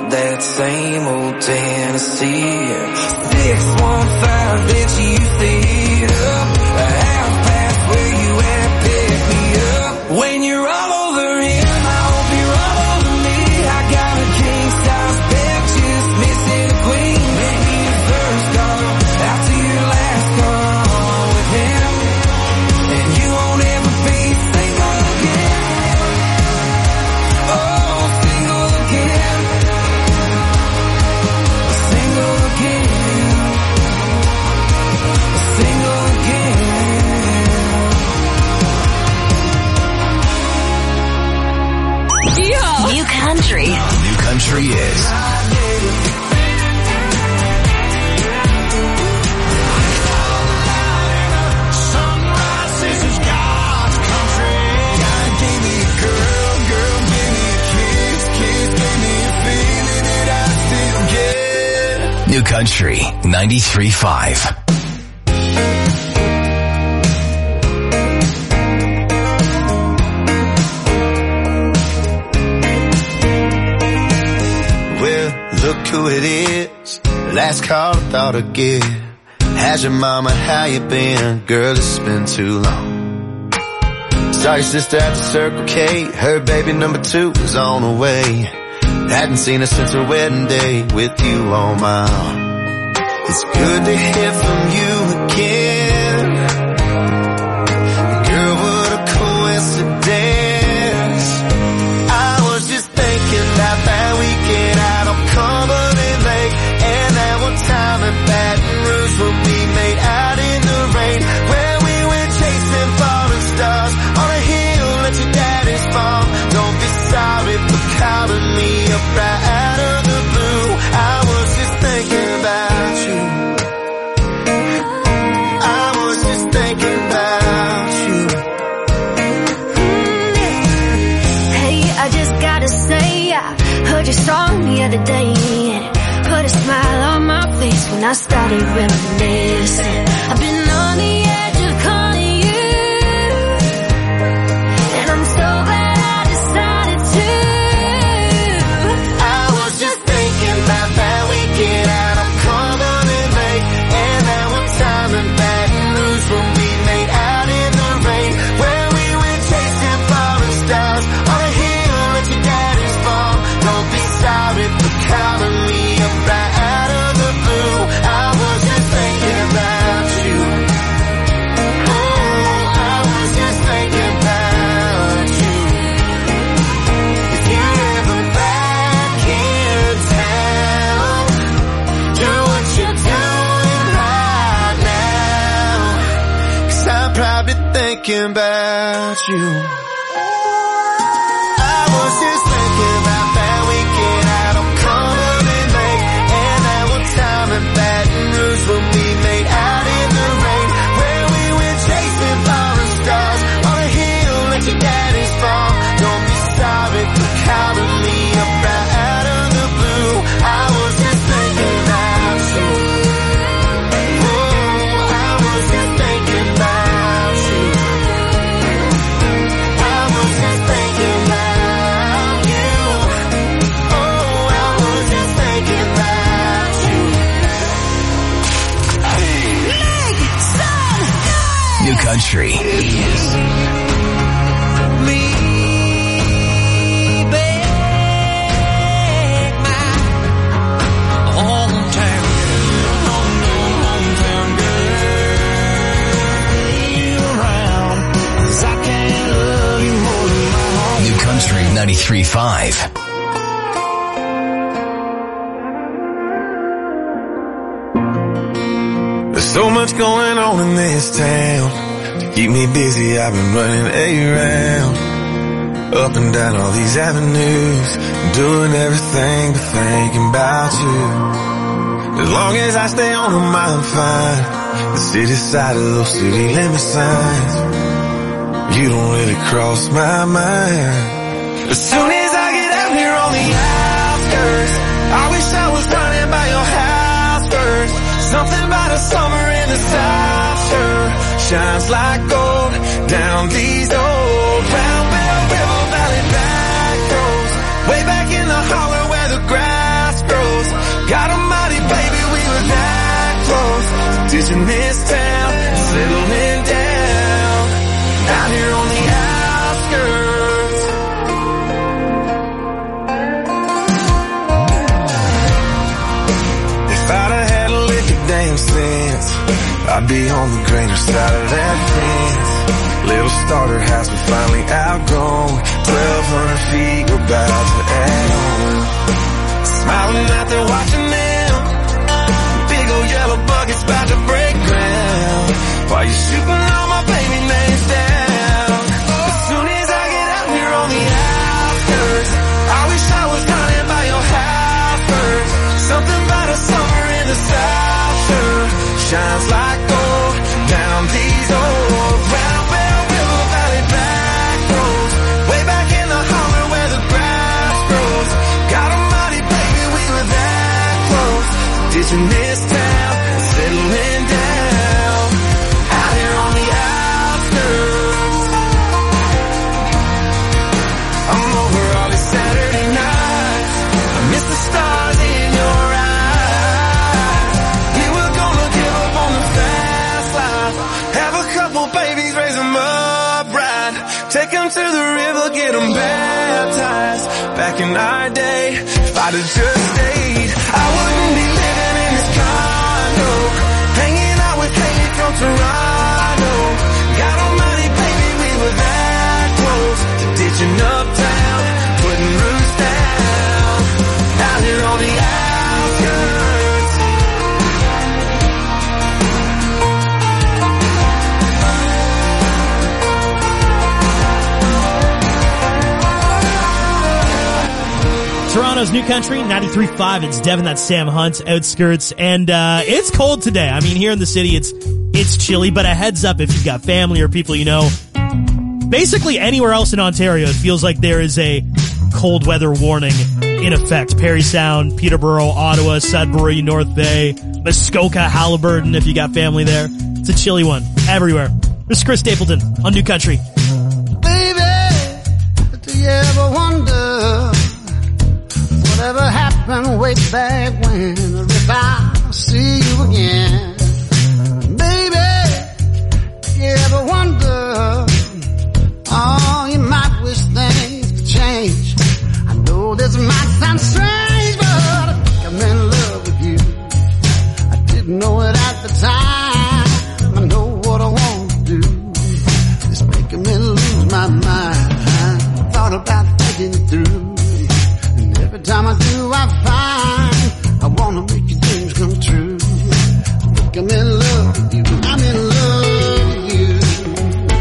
that same old Tennessee. 615 that you used to hit up, a half past where you at, pick me up. When you're all over him, I hope you're all over me. I got a king size bed, just missing a queen. Make me your first call, out to your last call with him, and you won't ever be single again. Oh, single again. Single again. Single again. Yeah. New country. New country is New Country 93.5. Well, look who it is. Last call I thought I'd get. How's your mama? How you been? Girl, it's been too long. Saw your sister at the Circle K. Her baby number 2 was on the way. Hadn't seen her since her wedding day with you on my arm. It's good to hear from you again. Girl, what a coincidence. I was just thinking about that weekend out on Cumberland Lake, and that one time in Baton Rouge when we made out in the rain, where we went chasing falling stars on a hill at your daddy's farm. Don't be sorry for calling me up right out of the blue. I was just thinking about you. I was just thinking about you. Hey, I just gotta say, I heard your song the other day, and it put a smile on my face when I started reminiscing. I've been on the edge of calling you, and I'm so glad I decided to. I was just thinking about that weekend out on Cumberland Lake, and that one time in Baton Rouge when we made out in the rain, where we went chasing falling stars on a hill at your daddy's farm. Don't be sorry for calling me up right out of the blue. I was just thinking about you. Oh, I was just thinking about you. If you're ever back in town, do what you're doing right now, 'cause I'm probably thinking about you. I was just thinking about that weekend out on Cumberland Lake, and that one time in Baton Rouge when we made out in the rain, where we went chasing falling stars on a hill at your daddy's farm. Don't be sorry for calling me up right out of the blue. I was just thinking about you. Oh, I was just thinking about you. I was just thinking about you. Oh, I was just thinking about you. New Country is Me back, my hometown girl, around, 'cause I can't love you more than my heart. New Country 93.5. There's so much going on in this town. To keep me busy, I've been running around, up and down all these avenues, doing everything but thinking about you. As long as I stay on them, I'm fine. The city side of those city limit signs, you don't really cross my mind. As soon as I get out here on the outskirts, I wish I was running by your house first. Something about a summer in the South sure shines like gold down these old Round Bell River Valley back roads, way back in the holler where the ground ditching this town, settling down, out here on the outskirts. If I'd have had a lick of damn sense, I'd be on the greener side of that fence. Little starter house, but finally outgrown. 1,200 feet, we're about to add on. Smiling out there watching them. Big old yellow bucket's about to break ground. While you're shooting all my baby names down. As soon as I get out here on the outskirts, I wish I was running by your house first. Something about a summer in the South sure shines like gold down these old round Bell River Valley back roads. Way back in the holler where the grass grows. God almighty, baby, we were that close. Ditching this town, settling down, out here on the outskirts. I'm over all these Saturday nights. I miss the stars in your eyes. We were gonna give up on the fast life. Have a couple babies, raise them up right. Take them to the river, get them baptized. Back in our day, if I'd have just stayed, I wouldn't be living in this condo, hanging out with Haley from Toronto. God almighty, baby, we were that close to ditching uptown, putting roots down, out here on the outskirts. Toronto's New Country, 93.5. It's Devin, that's Sam Hunt, Outskirts. And it's cold today. I mean, here in the city, it's chilly, but a heads up if you've got family or people you know. Basically, anywhere else in Ontario, it feels like there is a cold weather warning in effect. Parry Sound, Peterborough, Ottawa, Sudbury, North Bay, Muskoka, Haliburton, if you got family there. It's a chilly one everywhere. This is Chris Stapleton on New Country. Baby, do you ever wonder whatever happened way back when, or if I see you again? Baby, you ever wonder, oh, you might wish things could change. I know this might sound strange, but I think I'm in love with you. I didn't know it at the time. I know what I want to do. It's making me lose my mind. I thought about thinking it through. Every time I do, I find I wanna make your dreams come true. I think I'm in love with you. I'm in love with you.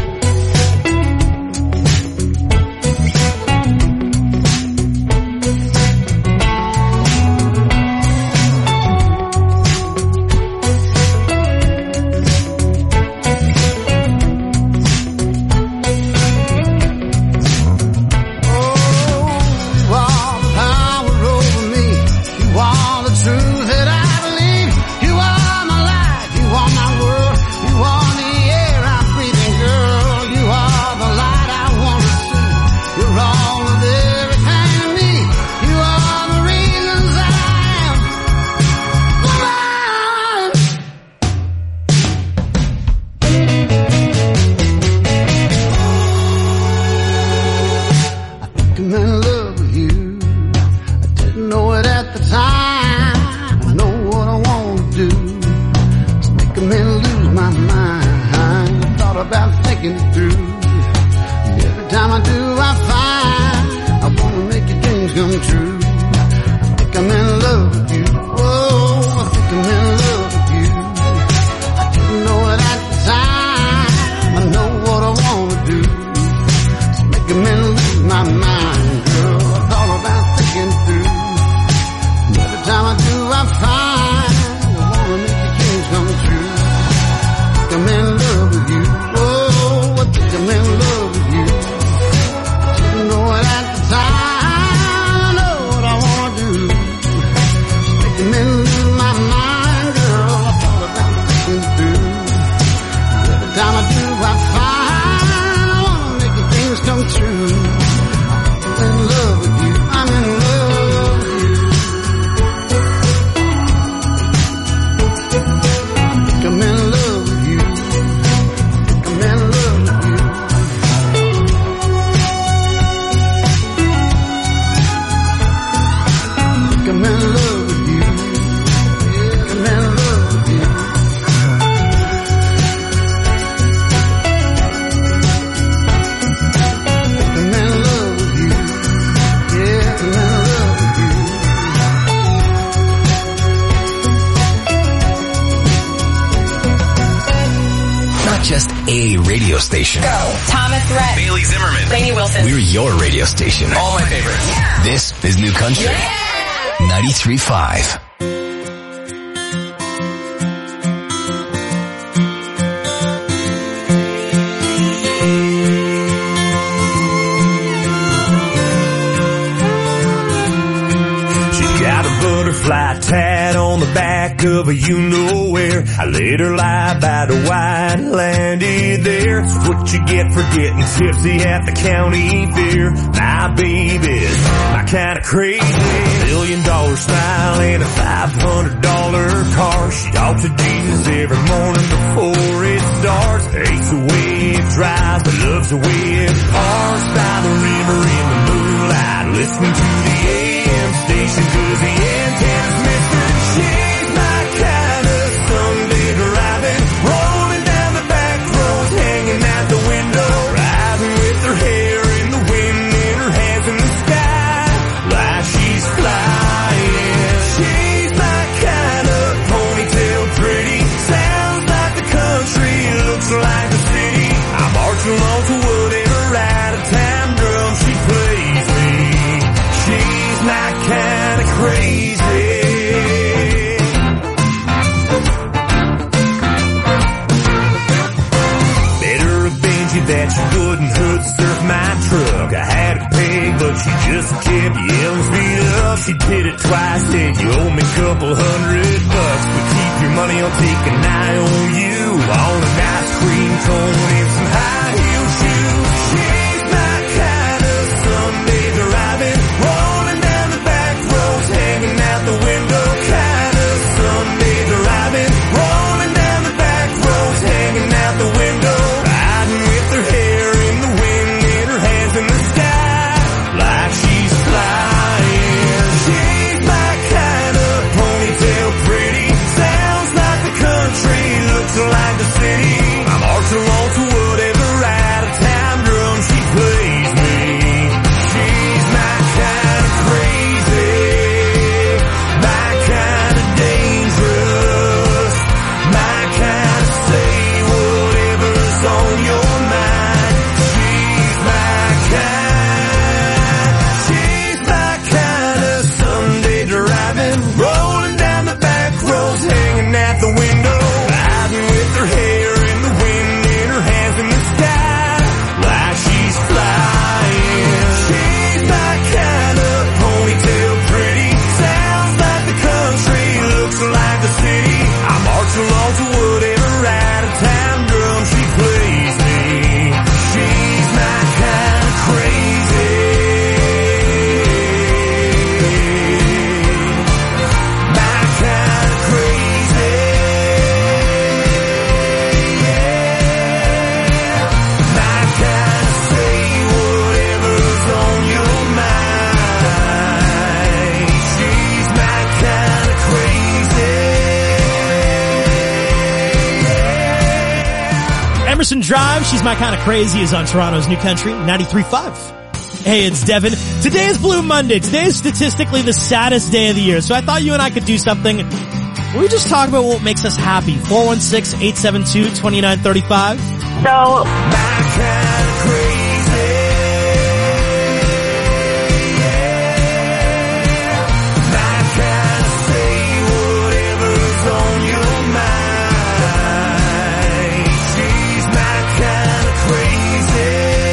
A radio station. Go. Thomas Rhett. Bailey Zimmerman. Lainey Wilson. We're your radio station. All my favorites. Yeah. This is New Country. 93.5. Butterfly tat on the back of a you-know-where. I let her lie by the white, landed there. It's what you get for getting tipsy at the county fair. My baby's my kind of crazy. $1 million smile and a $500 car. She talks to Jesus every morning before it starts. Hates the way it drives, but loves the way it parks by the river in the moonlight, listening to the AM station 'cause the antenna's missing. She's my kind of Sunday driving, rolling down the back roads, hanging out the window, riding with her hair in the wind and her hands in the sky, like she's flying. She's my kind of ponytail pretty, sounds like the country, looks like the city. I march along to whatever out-of-town drum she plays me. She's my kind of crazy. Better avenge you that you wouldn't hood surf my truck. I had a peg, but she just kept yelling speed up. She did it twice, said you owe me a couple $100, but keep your money, I'll take an eye on you. On an ice cream cone and some high heel shoes. She's my kind of Sunday driving, rolling down the back roads, hanging out the window, kind of Sunday driving, rolling down the back roads, hanging out the window, riding with her hair in the wind and her hands in the sky, like she's flying. She's my kind of ponytail pretty, sounds like the country, looks like the city. I march along to whatever out-of-town drum she plays me. She's my kind of crazy, my kind of dangerous, my kind of say whatever's on your mind. She's my kind of Sunday driving, rolling down the back roads, hanging out the window, riding with her hair in the wind and her hands in the sky, like she's flying. She's my kind of ponytail pretty, sounds like the country, looks like the city. I march along to whatever out-of-town drum she plays me. She's my kind of crazy, my kind of crazy, my kind of say whatever's on your mind. She's my kind of crazy. Emerson Drive, She's My Kind of Crazy is on Toronto's New Country, 93.5. Hey, it's Devin. Today is Blue Monday. Today is statistically the saddest day of the year, so I thought you and I could do something where we just talk about what makes us happy. 416-872-2935. My So, kind of crazy, my kind of say whatever's on your mind. She's my kind of crazy.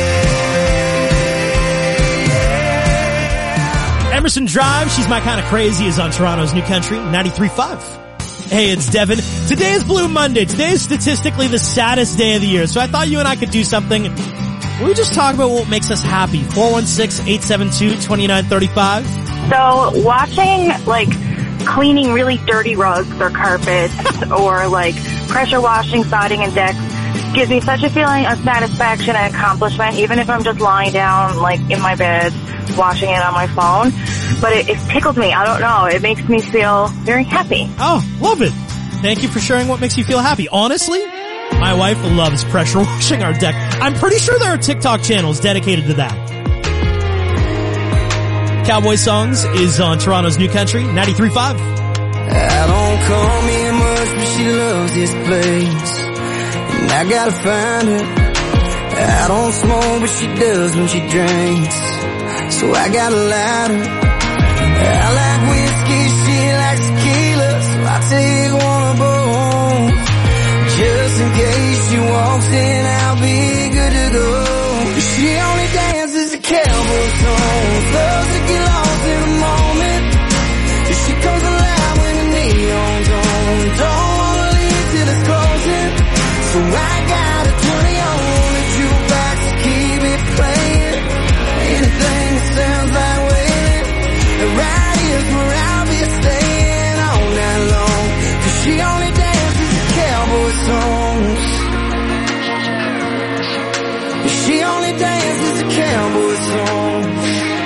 Emerson Drive, She's My Kind of Crazy is on Toronto's New Country, 93.5. Hey, it's Devin. Today is Blue Monday. Today is statistically the saddest day of the year, so I thought you and I could do something where we just talk about what makes us happy. 416-872-2935. so watching, like, cleaning really dirty rugs or carpets or, like, pressure washing, siding, and decks gives me such a feeling of satisfaction and accomplishment, even if I'm just lying down, like, in my bed, watching it on my phone. But it tickles me. I don't know. It makes me feel very happy. Oh, love it. Thank you for sharing what makes you feel happy. Honestly, my wife loves pressure washing our deck. I'm pretty sure there are TikTok channels dedicated to that. Cowboy Songs is on Toronto's New Country, 93.5. I don't come here much, but she loves this place. And and I gotta find her. I don't smoke, but she does when she drinks, so I got a lighter. I like whiskey, she likes tequila, so I take one of both. Just in case she walks in, I'll be good to go. She only dances to cowboy songs, loves to get lost in the moment. She comes alive when the neon's on, don't wanna leave till it's closing. So I gotta turn it on the jukebox to keep it playing. Anything that sounds like wailing, right here's where I'll be staying all night long. 'Cause she only dances to cowboy songs. She only dances to cowboy songs.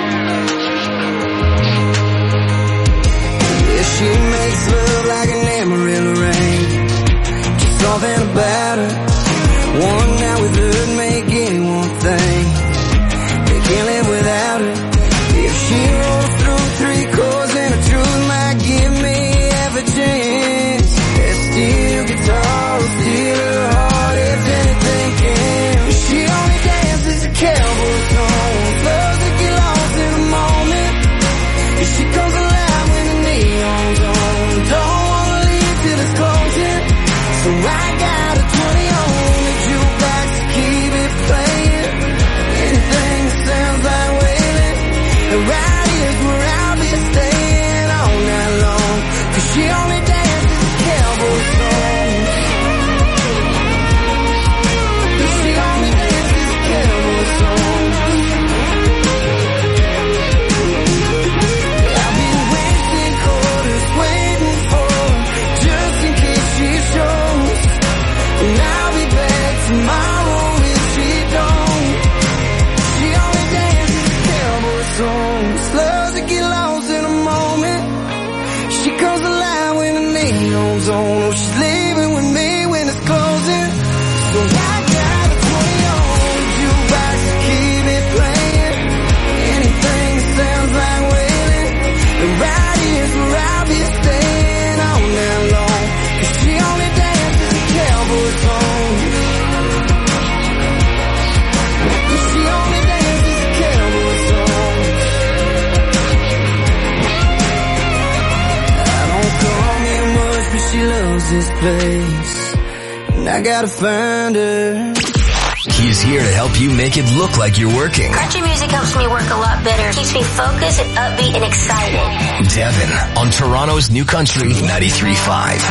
Yeah, she makes love like an Amarillo rain. Just something about her. One night with her make anyone think they can't live without her. If she rolls through 3 chords and the truth might give me half a chance. That steel guitar will steal her heart if anything can. She only dances to cowboy songs, loves to get lost in the moment. She comes alive when the neon's on, don't wanna leave till it's closing. So I got a 20 on the jukebox to keep it playing. Anything that sounds like wailing, right here's where I'll be staying all night long. 'Cause she only dances to cowboy songs. She only dances to cowboy songs. I've been wasting quarters waiting for her, just in case she shows. And I'll be back tomorrow if she don't. She only dances to cowboy songs, loves to get lost in a moment. She comes alive when the neon's on. Oh, she's leaving with me when it's closing. So I got a 20 on the jukebox to keep it playing. Anything that sounds like wailing, right here's where I'll be staying all night long. 'Cause she only dances to cowboy songs. She only dances to cowboy songs. I don't come here much, but she loves this place, and I gotta find her. He's here to help you make it look like you're working. Country music helps me work a lot better. Keeps me focused and upbeat and excited. Devin on Toronto's New Country 93.5.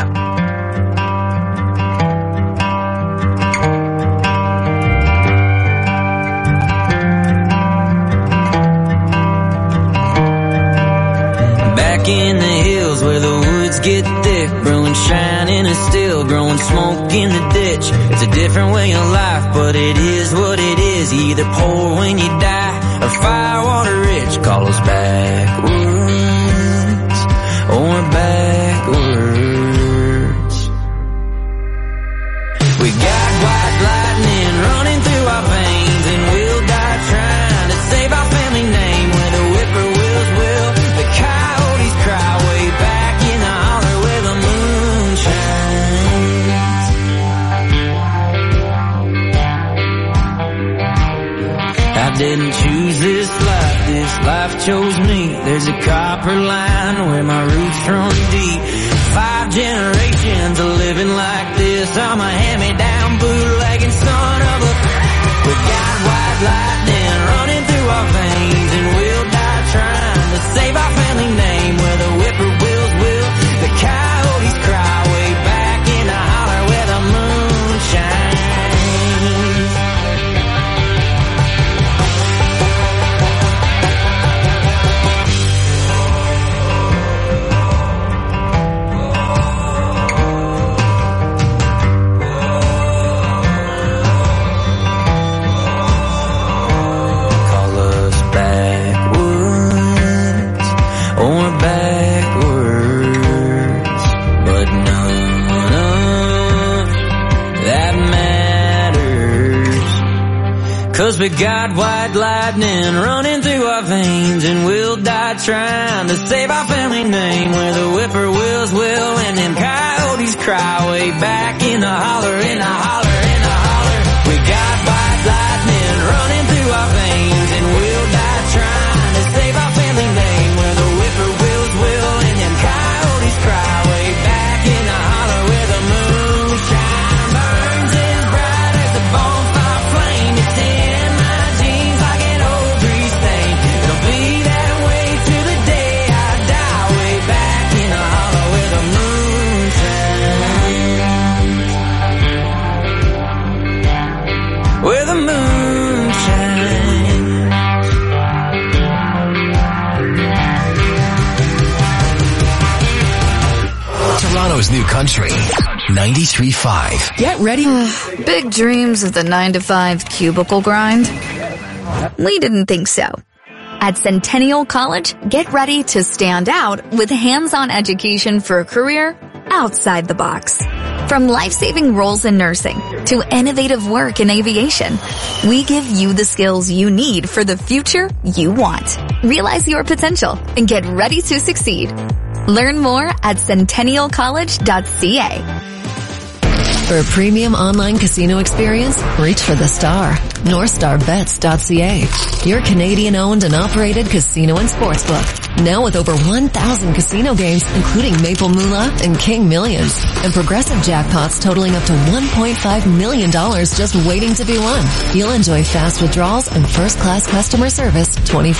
Back in the hills where the woods get thick, brewing shine in a still, growing smoke in the ditch. It's a different way of life, but it is what it is. You either pour when you die or firewater rich. Call us backwoods or backwards. We got white lightning running through our veins, and we'll die trying to save our family name. Where the whippoorwills will, the coyotes cry way back in the holler where the moon shines. I didn't choose this life chose me. There's a copper line where my roots run deep. 5 generations of living like this. I'm a hand-me-down bootlegging son of a... We got white lightning running through our veins, and we'll die trying to save our family name. Where the whippoorwills will, the coyotes cry way back in the holler where the moon shines. Cause we got white lightning running through our veins, and we'll die trying to save our family name. Where the whippoorwills will and them coyotes cry way back in the holler, in the holler, in the Toronto's new country. 93.5. Get ready. Big dreams of the 9-to-5 cubicle grind? We didn't think so. At Centennial College, get ready to stand out with hands-on education for a career outside the box. From life-saving roles in nursing to innovative work in aviation, we give you the skills you need for the future you want. Realize your potential and get ready to succeed. Learn more at centennialcollege.ca. For a premium online casino experience, reach for the star. NorthstarBets.ca. Your Canadian-owned and operated casino and sportsbook. Now with over 1,000 casino games, including Maple Moolah and King Millions. And progressive jackpots totaling up to $1.5 million just waiting to be won. You'll enjoy fast withdrawals and first-class customer service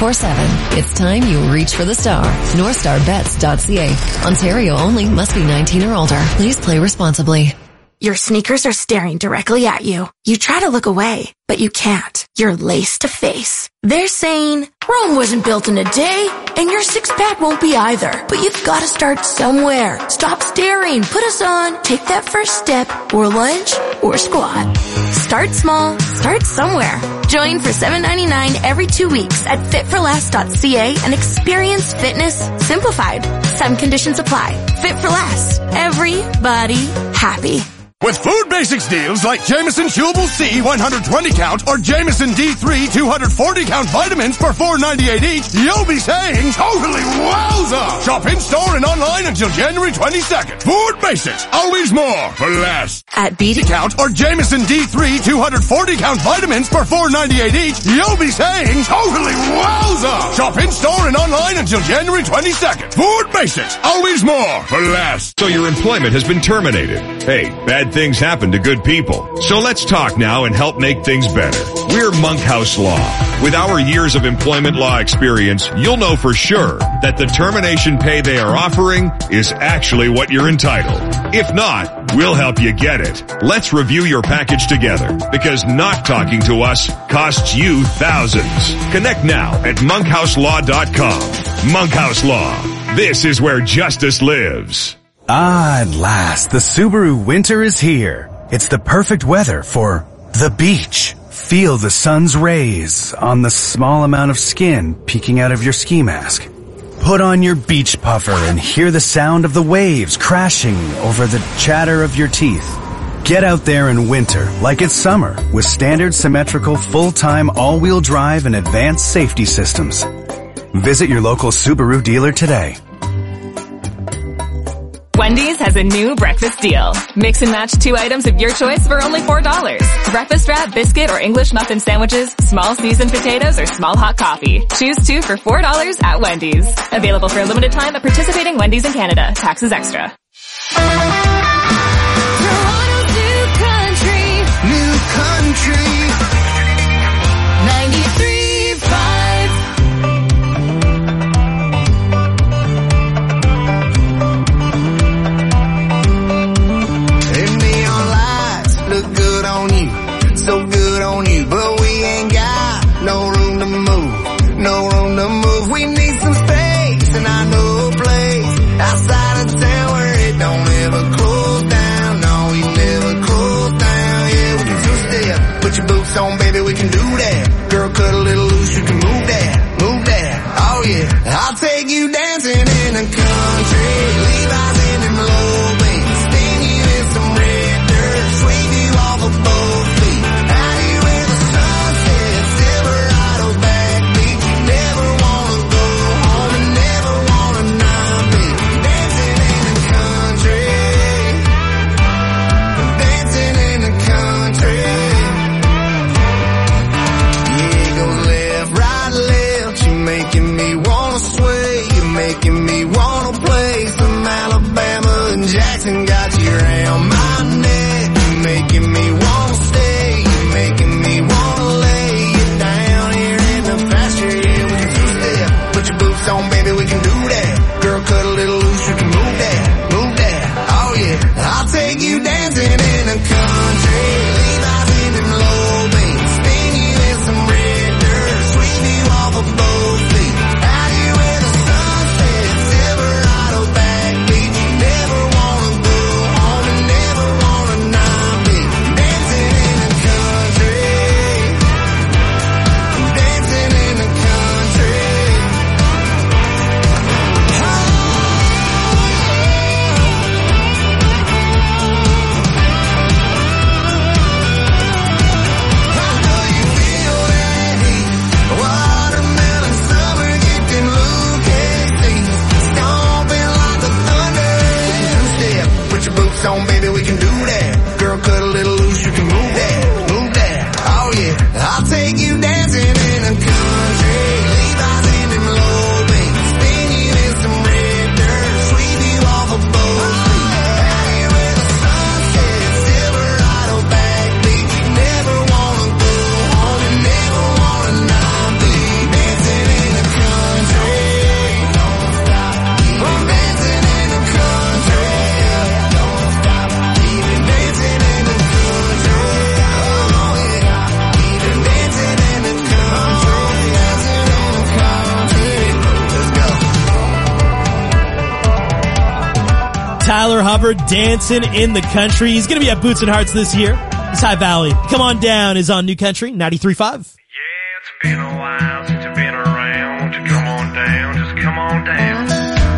24/7. It's time you reach for the star. NorthstarBets.ca. Ontario only. Must be 19 or older. Please play responsibly. Your sneakers are staring directly at you. You try to look away, but you can't. You're lace to face. They're saying, Rome wasn't built in a day, and your six-pack won't be either. But you've got to start somewhere. Stop staring. Put us on. Take that first step, or lunge, or squat. Start small. Start somewhere. Join for $7.99 every 2 weeks at fitforless.ca and experience fitness simplified. Some conditions apply. Fit for Less. Everybody happy. With Food Basics deals like Jameson Chewable C 120 count or Jameson D3 240 count vitamins for $4.98 each, you'll be saying totally wowza! Shop in store and online until January 22nd. Food Basics, always more for less. At BD count or Jameson D3 240 count vitamins for $4.98 each, you'll be saying totally wowza! Shop in store and online until January 22nd. Food Basics, always more for less. So your employment has been terminated. Hey, bad things happen to good people. So let's talk now and help make things better. We're Monkhouse Law. With our years of employment law experience, you'll know for sure that the termination pay they are offering is actually what you're entitled. If not, we'll help you get it. Let's review your package together, because not talking to us costs you thousands. Connect now at monkhouselaw.com. Monkhouse Law. This is where justice lives. Ah, at last, the Subaru winter is here. It's the perfect weather for the beach. Feel the sun's rays on the small amount of skin peeking out of your ski mask. Put on your beach puffer and hear the sound of the waves crashing over the chatter of your teeth. Get out there in winter like it's summer with standard symmetrical full-time all-wheel drive and advanced safety systems. Visit your local Subaru dealer today. Wendy's has a new breakfast deal. Mix and match 2 items of your choice for only $4. Breakfast wrap, biscuit, or English muffin sandwiches, small seasoned potatoes, or small hot coffee. Choose 2 for $4 at Wendy's. Available for a limited time at participating Wendy's in Canada. Taxes extra. Toronto's new country. New country. 93.5. Look good on you, so good on you, but we ain't got no room to move, no room to move. We need some space, and I know a place outside of town where it don't ever close down. No, we never close down. Yeah, we can two-step, put your boots on, baby, we can do that. Girl, cut a little loose, you can move that, move that. Oh yeah, I'll take you dancing in the country, Levi's in them low beats, spin you in some red dirt, sweep you off of both feet. Out here where the sun sets, Silverado backbeat. You never wanna go home and never wanna not be dancing in the country, dancing in the country. Yeah, it goes left, right, left. You're making me wanna sway. You're making me wanna play some Alabama and Jackson. Got you around my neck. You're making me wanna stay. You're making me wanna lay you down here in the pasture. Yeah, we can two-step. Put your boots on, baby, we can do that. Girl, cut a little loose, you can move that, move that. Oh yeah, I'll take you dancing in the country. Levi's in them low beats, spin you in some red dirt, sweep you off of both feet. Out here where the sun sets, Silverado backbeat. You never wanna brakes on, baby, we can do that. Girl, cut a little loose, you can move that, move that. Oh yeah, I'll take you dancing in the country. Levi's in them low beams, spin you in some red dirt, sweep you off a boat. Out here where the sun sets, Silverado backbeat. Never wanna go home and never wanna not be dancing in the country. Don't stop, I'm dancing in the country. Don't stop, even dancing in the country. Oh yeah, even dancing in the country. Dancing in the country. Let's go. Tyler Hubbard, Dancing in the Country. He's going to be at Boots and Hearts this year. He's High Valley. Come On Down is on New Country 93.5. Been a while since you've been around. Won't you come on down, just come on down.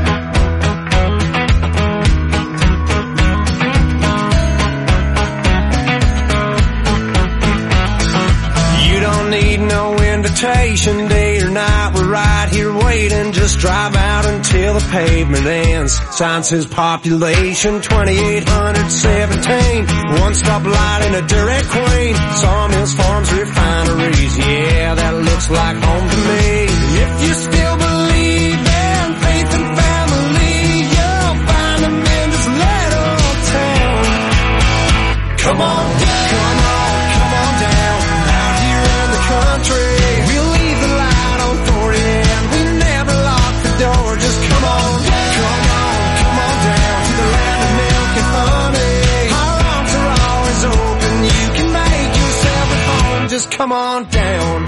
You don't need no invitation, day or night, we're right here waiting. Just drive out until the pavement ends. Sign says population 2817. One stop light in a Dairy Queen. Sawmills, farms, refineries. Yeah, that looks like home to me. If you still believe in faith and family, you'll find them in this little town. Come on down, come on down. Out here in the country, we'll leave the light on for you and we never lock the door. Just come on down, come on down to the land of milk and honey. Our arms are always open, you can make yourself at home. Just come on down.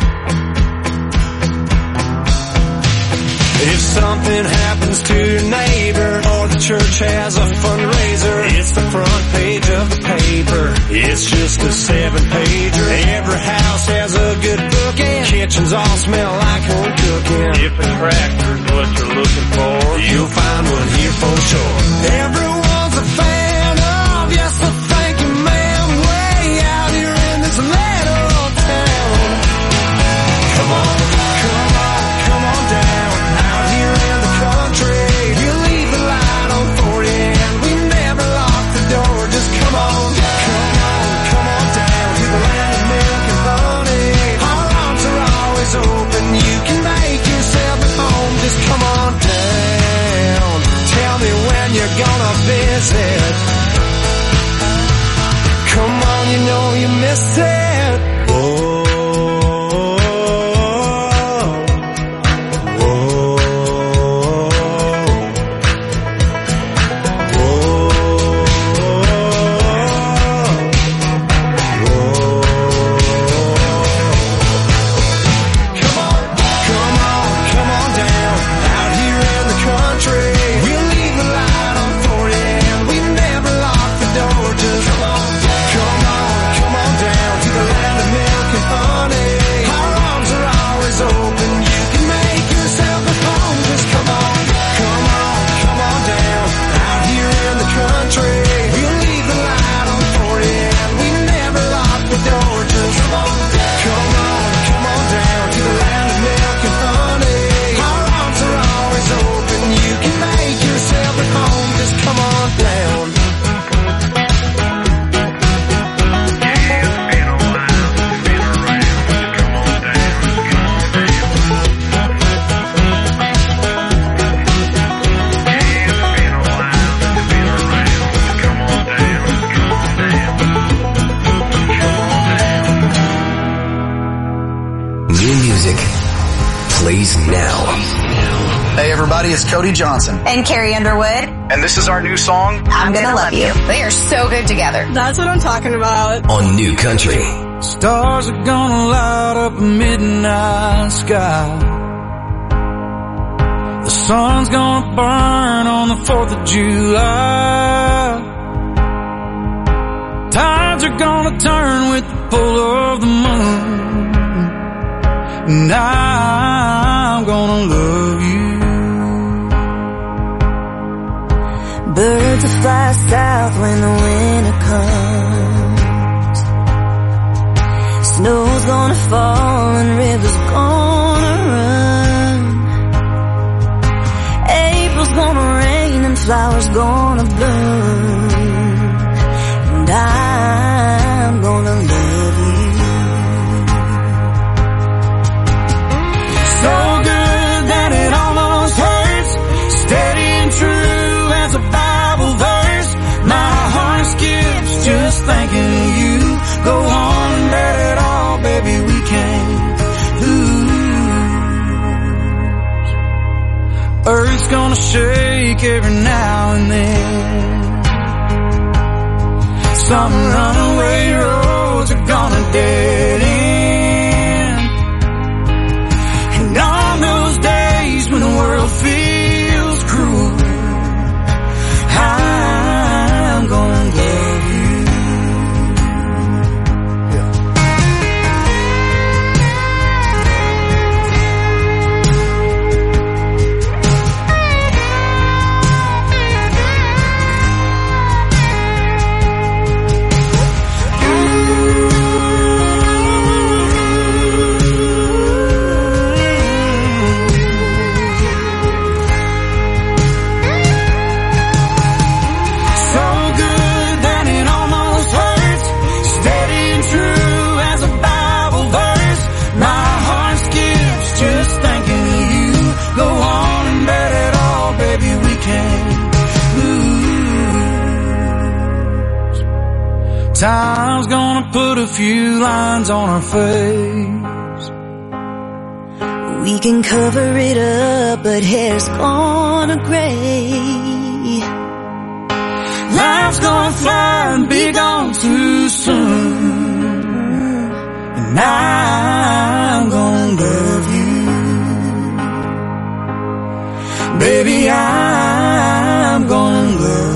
If something happens to your neighbor or the church has a fundraiser, it's the front page of the paper. It's just a 7-pager. Every house has a good booking. Kitchens all smell like home cooking. If a tractor's what you're looking for, you'll find one here for sure. Everyone's a fan of, yes, well, thank you, ma'am. Way out here in this little town. Come on, come on down. Out here in the country, we'll leave the light on for you and we never lock the door. Just come on down to the land of milk and honey. Our arms are always open, you can make yourself at home. Just come on down. Tell me when you're gonna visit. Come on, you know you miss it. It's Cody Johnson. And Carrie Underwood. And this is our new song, I'm Gonna Love You. They are so good together. That's what I'm talking about. On New Country. Stars are gonna light up a midnight sky. The sun's gonna burn on the 4th of July. Tides are gonna turn with the pull of the moon. And I'm gonna love you. Birds will fly south when the winter comes. Snow's gonna fall and rivers gonna run. April's gonna rain and flowers gonna bloom. I'm gonna love you. So good that it almost hurts, steady and true as a Bible verse. My heart skips just thinking of you. Go on and let it all, baby, we can't lose. Earth's gonna shake every now and then. Some runaway roads are gonna dead end. And on those days when the world feels cruel, I'm gonna love you. Time's gonna put a few lines on our face. We can cover it up, but hair's gonna gray. Life's gonna fly and be gone too soon. And I'm gonna love you. Baby, I'm gonna love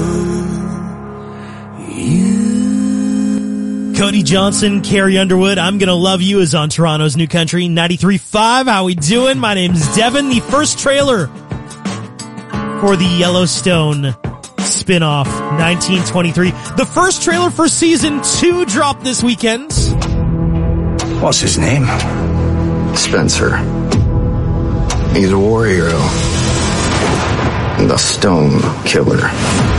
Cody Johnson, Carrie Underwood, I'm Gonna Love You is on Toronto's New Country 93.5. How we doing? My name's Devin. The first trailer for the Yellowstone spin-off, 1923. The first trailer for season 2 dropped this weekend. What's his name? Spencer. He's a war hero. The Stone Killer.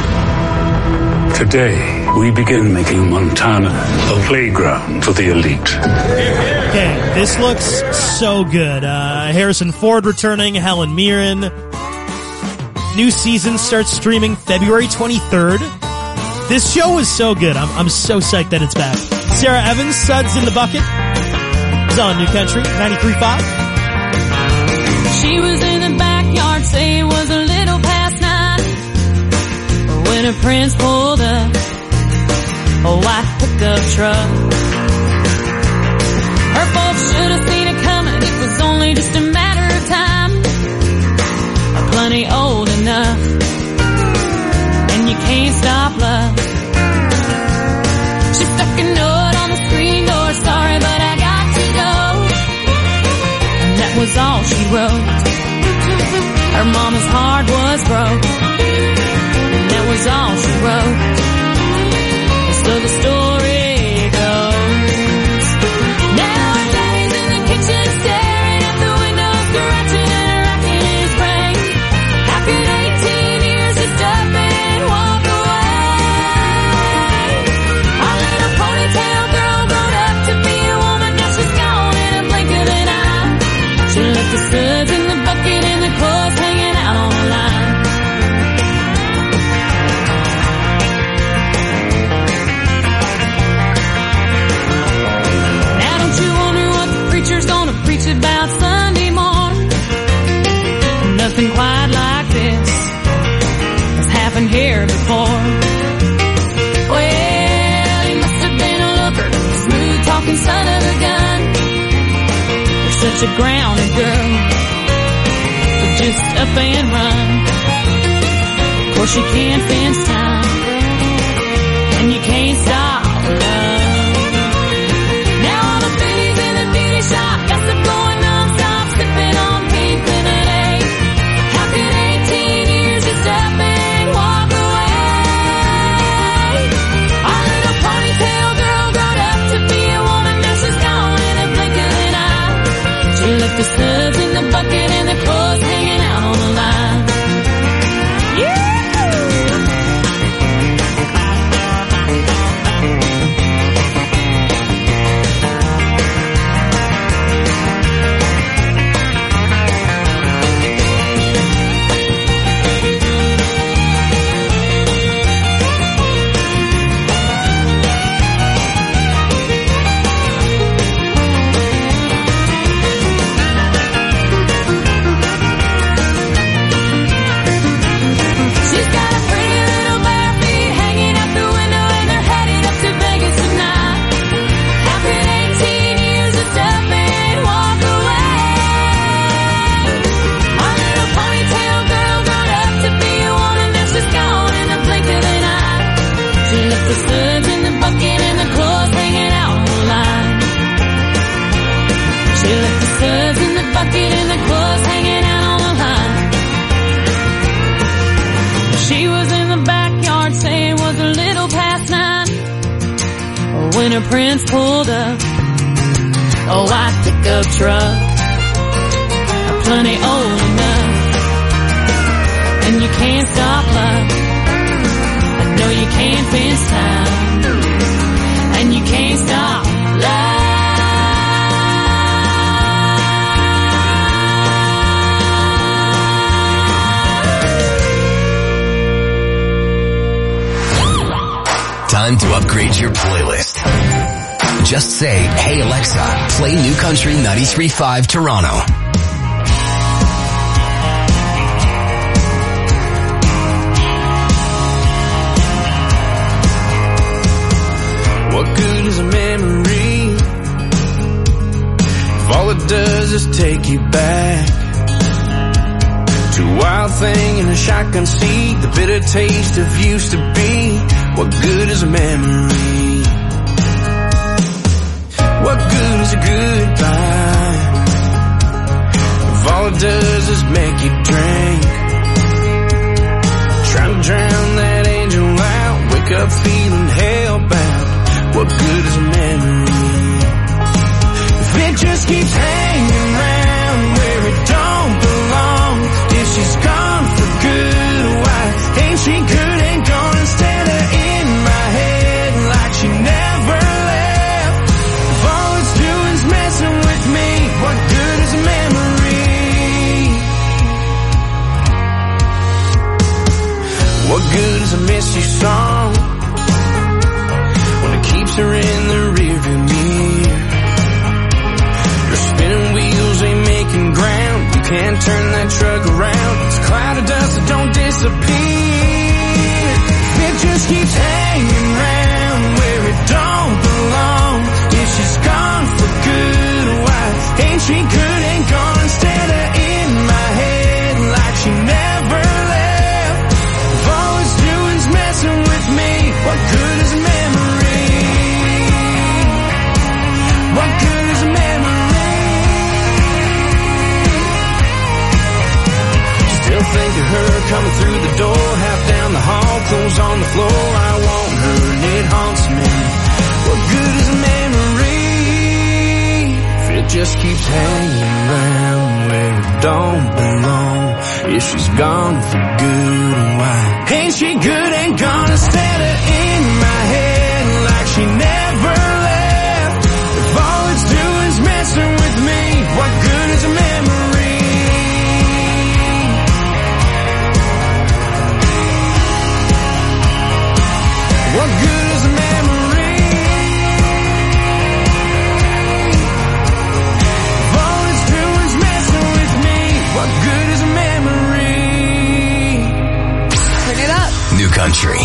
Today, we begin making Montana a playground for the elite. Okay, this looks so good. Harrison Ford returning, Helen Mirren. New season starts streaming February 23rd. This show is so good. I'm so psyched that it's back. Sarah Evans, Suds in the Bucket. It's on New Country 93.5. She was in the backyard, say it was a little past 9 when her prince pulled up a white pickup truck. Her folks should have seen it coming. It was only just a matter of time. Plenty old enough, and you can't stop love. She stuck a note on the screen door. Sorry, but I got to go. And that was all she wrote. Her mama's heart was broke. And that was all she wrote. So the story goes. Now her daddy's in the kitchen staring at the window, scratching and racking his brain. How could 18 years just up and walk away? Our little ponytail girl grown up to be a woman, now she's gone in a blink of an eye. She left the suds in the bucket and the clothes hanging out on the line. Gonna preach about Sunday morning. Nothing quite like this has happened here before. Well, he must have been a looker, smooth talking son of a gun. You're such a grounded girl, but just up and run. Of course you can't fence time, and you can't stop love. Shop, gossip going non-stop, sipping on pink lemonade. How could 18 years just up and walk away? Our little ponytail girl grown up to be a woman, now she's gone in a blink of an eye. She left the suds in the bucket and the clothes hanging out on the line. Yeah! fingerprints pulled up. Oh, I pick up truck, plenty old enough, and you can't stop love. I know you can't fence time, and you can't stop love. Time to upgrade your playlist. Just say, "Hey Alexa, play New Country 93.5 Toronto." What good is a memory if all it does is take you back to a wild thing in a shotgun seat, the bitter taste of used to be? What good is a memory? What good is a goodbye if all it does is make you drink? Trying to drown that angel out, wake up feeling hellbound. What good is a memory if it just keeps hanging around where it don't belong? If she's gone for good, why ain't she good and gone instead of in my head like she never left? If all it's doing's messing with me, what good is a memory? What good is a miss you song when it keeps her in the rearview mirror? Your spinning wheels ain't making ground, you can't turn that truck around. It's a cloud of dust that don't disappear. It just keeps hanging around where it don't belong. If she's gone for good, why ain't she good and gone instead of in my head like she never left? If all it's doing's messing with me, what good is a memory? What good is a memory? Still think of her coming through the door, half down the hall, clothes on the floor. I want her and it haunts me. What good is a memory if it just keeps hanging around where it don't belong? If she's gone for good, why ain't she good and gone instead of in my head like she never left? If all it's doing's messing with me, what good is a memory? What good is a memory? If all it's doing's messing with me, what good is a memory? Turn it up. New Country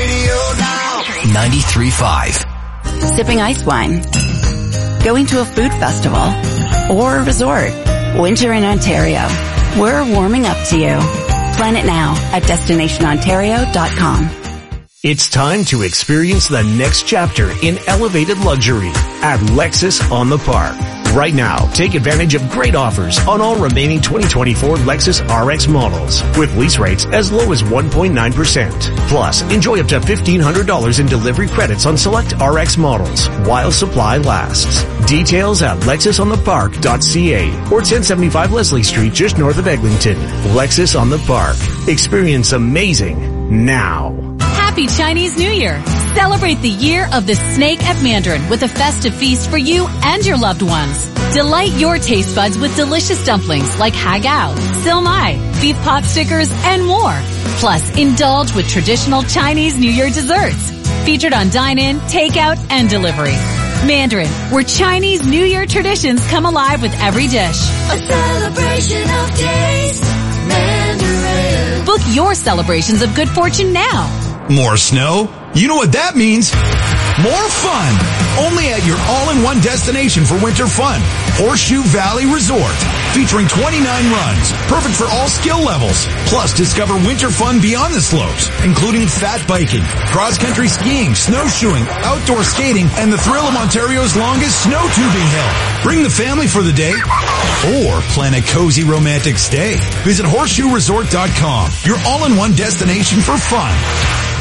93.5. Sipping ice wine, going to a food festival, or a resort. Winter in Ontario. We're warming up to you. Plan it now at destinationontario.com. It's time to experience the next chapter in elevated luxury at Lexus on the Park. Right now, take advantage of great offers on all remaining 2024 Lexus RX models with lease rates as low as 1.9%. Plus, enjoy up to $1,500 in delivery credits on select RX models while supply lasts. Details at lexusonthepark.ca or 1075 Leslie Street just north of Eglinton. Lexus on the Park. Experience amazing now. Happy Chinese New Year! Celebrate the year of the snake at Mandarin with a festive feast for you and your loved ones. Delight your taste buds with delicious dumplings like hagao, silmai, beef pot stickers, and more. Plus, indulge with traditional Chinese New Year desserts. Featured on dine-in, takeout, and delivery. Mandarin, where Chinese New Year traditions come alive with every dish. A celebration of taste. Mandarin. Book your celebrations of good fortune now. More snow? You know what that means. More fun. Only at your all-in-one destination for winter fun. Horseshoe Valley Resort. Featuring 29 runs. Perfect for all skill levels. Plus, discover winter fun beyond the slopes, including fat biking, cross-country skiing, snowshoeing, outdoor skating, and the thrill of Ontario's longest snow tubing hill. Bring the family for the day or plan a cozy romantic stay. Visit horseshoeresort.com. Your all-in-one destination for fun.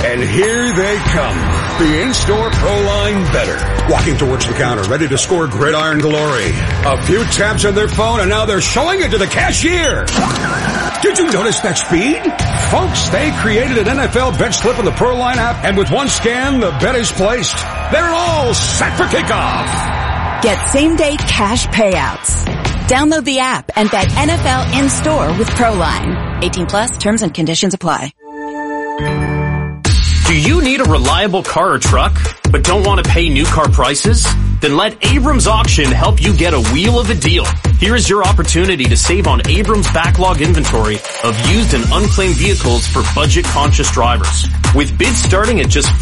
And here they come. The in-store ProLine Better. Walking towards the counter, ready to score gridiron glory. A few taps on their phone, and now they're showing it to the cashier. Did you notice that speed? Folks, they created an NFL bet slip in the ProLine app, and with one scan, the bet is placed. They're all set for kickoff. Get same-day cash payouts. Download the app and bet NFL in-store with ProLine. 18 plus, terms and conditions apply. Do you need a reliable car or truck, but don't want to pay new car prices? Then let Abrams Auction help you get a wheel of a deal. Here is your opportunity to save on Abrams' backlog inventory of used and unclaimed vehicles for budget-conscious drivers. With bids starting at just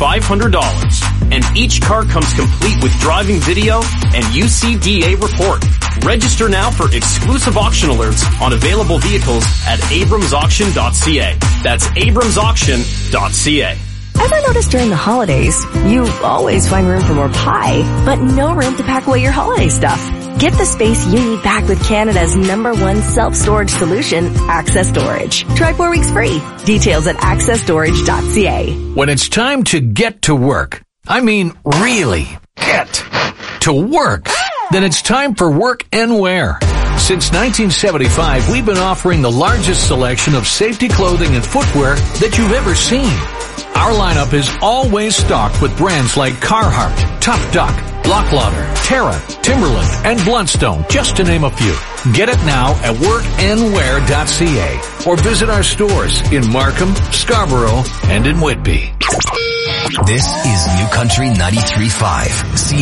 $500, and each car comes complete with driving video and UCDA report. Register now for exclusive auction alerts on available vehicles at abramsauction.ca. That's abramsauction.ca. Ever noticed during the holidays, you always find room for more pie, but no room to pack away your holiday stuff? Get the space you need back with Canada's #1 self-storage solution, Access Storage. Try 4 weeks free. Details at accessstorage.ca. When it's time to get to work, I mean really get to work, then it's time for Work and Wear. Since 1975, we've been offering the largest selection of safety clothing and footwear that you've ever seen. Our lineup is always stocked with brands like Carhartt, Tough Duck, Locklauder, Terra, Timberland, and Bluntstone, just to name a few. Get it now at workandwear.ca or visit our stores in Markham, Scarborough, and in Whitby. This is New Country 93.5,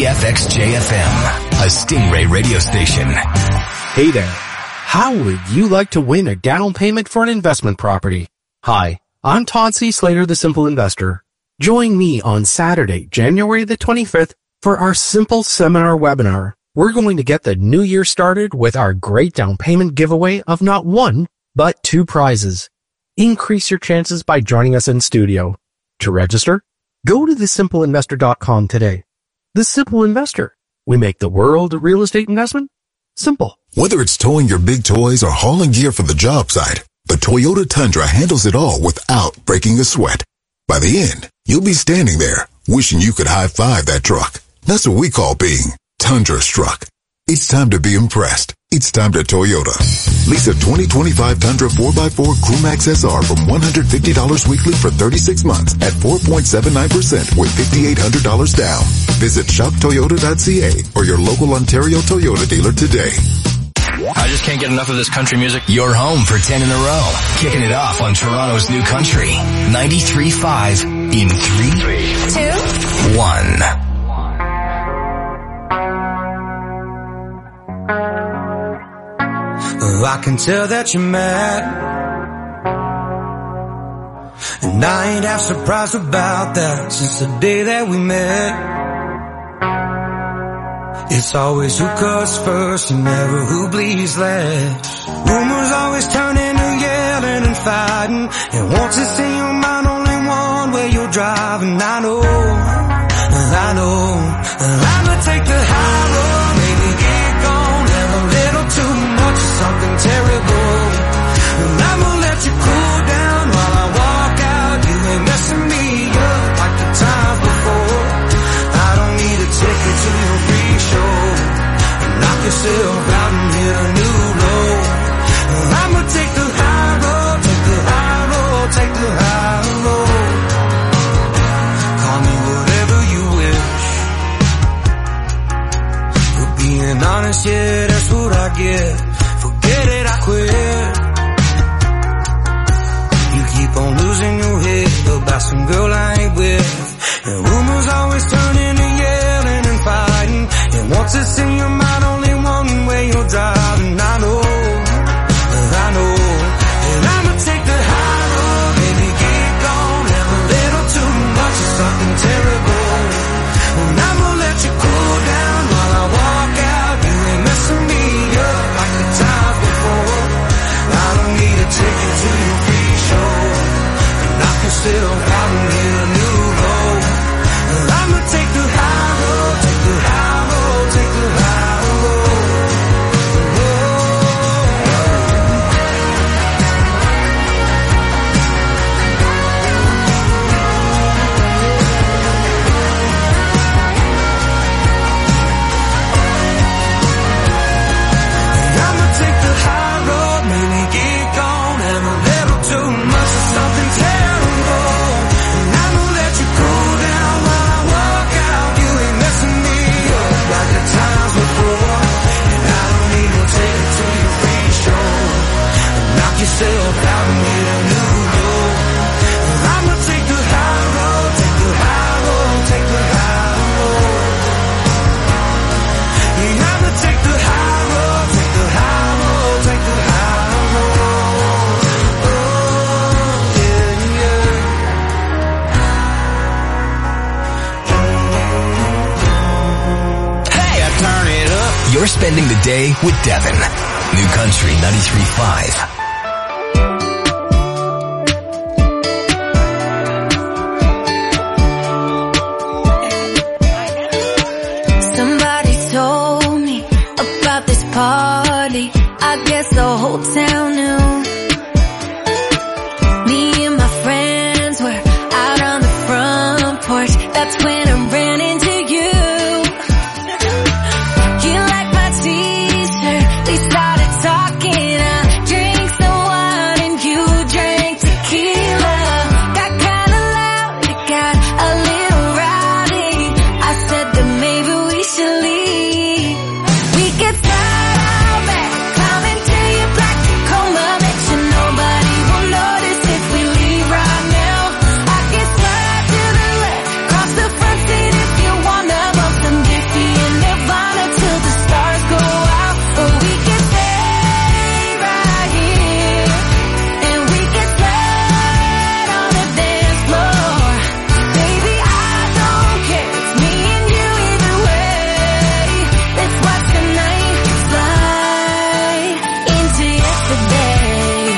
CFXJ-FM, a Stingray radio station. Hey there. How would you like to win a down payment for an investment property? Hi, I'm Todd C. Slater, the Simple Investor. Join me on Saturday, January the 25th for our Simple Seminar webinar. We're going to get the new year started with our great down payment giveaway of not one, but 2 prizes. Increase your chances by joining us in studio. To register, go to thesimpleinvestor.com today. The Simple Investor. We make the world of real estate investment simple. Whether it's towing your big toys or hauling gear for the job site, the Toyota Tundra handles it all without breaking a sweat. By the end, you'll be standing there wishing you could high-five that truck. That's what we call being Tundra-struck. It's time to be impressed. It's time to Toyota. Lease a 2025 Tundra 4x4 Crewmax SR from $150 weekly for 36 months at 4.79% with $5,800 down. Visit shoptoyota.ca or your local Ontario Toyota dealer today. I just can't get enough of this country music. You're home for 10 in a row. Kicking it off on Toronto's New Country. 93.5 in 3, 2, 1. I can tell that you're mad, and I ain't half surprised about that since the day that we met. It's always who cuts first and never who bleeds last. Rumors always turn into yelling and fighting, and once it's in your mind only one way you're driving. I know I'ma take the high road, maybe get gone, have a little too much of something terrible, and I'ma let you cool down while I walk out. You ain't messing me up like the times before. I don't need a ticket to your free show, and knock yourself out and hit a new low. I'ma take the high road, take the high road, take the high road. Call me whatever you wish. For being honest, yeah, that's what I get. Forget it, I quit. You keep on losing your head about some girl I ain't with, and rumors always turn into yelling and fighting, and once it's in your mind only one way you're driving. I know, and I'ma take the high road, maybe get gone, have a little too much of something terrible, and I'ma let you cool down while I walk out. You ain't messing me up like the times before. I don't need a ticket to your free show, and knock yourself out and hit a spending the day with Devin. New Country 93.5. Party, I guess the whole town knew. Me and my friends were out on the front porch. That's when I ran into you. You liked my t-shirt. We started talking. I drank some wine and you drank tequila. Got kinda loud, it got a little rowdy. I said that maybe we should leave. We could slide out back, climb into your black Tacoma. Bet you nobody will notice if we leave right now. I can slide to the left, cross the front seat if you wanna. Bump some Dixie and Nirvana till the stars go out. Or we can stay right here, and we can slide on the dance floor. Baby, I don't care, it's me and you either way. Let's watch the night slide into yesterday.